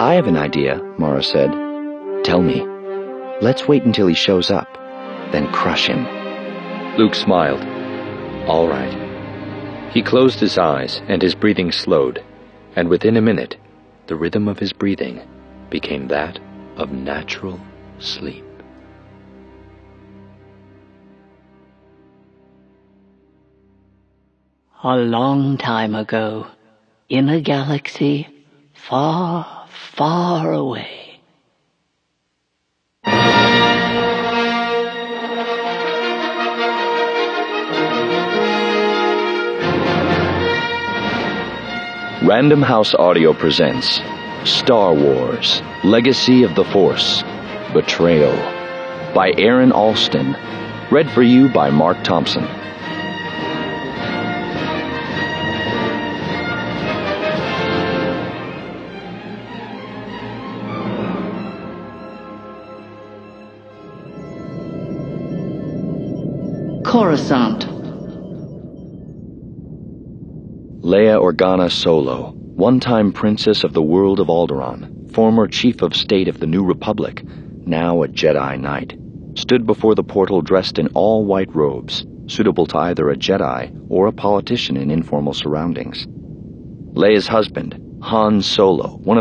I have an idea, Mara said. Tell me. Let's wait until he shows up, then crush him. Luke smiled. All right. He closed his eyes and his breathing slowed, and within a minute, the rhythm of his breathing became that of natural sleep. A long time ago, in a galaxy far, far away. Random House Audio presents Star Wars, Legacy of the Force, Betrayal, by Aaron Alston, read for you by Mark Thompson. Coruscant. Leia Organa Solo, one-time princess of the world of Alderaan, former chief of state of the New Republic, now a Jedi Knight, stood before the portal dressed in all-white robes, suitable to either a Jedi or a politician in informal surroundings. Leia's husband, Han Solo, one of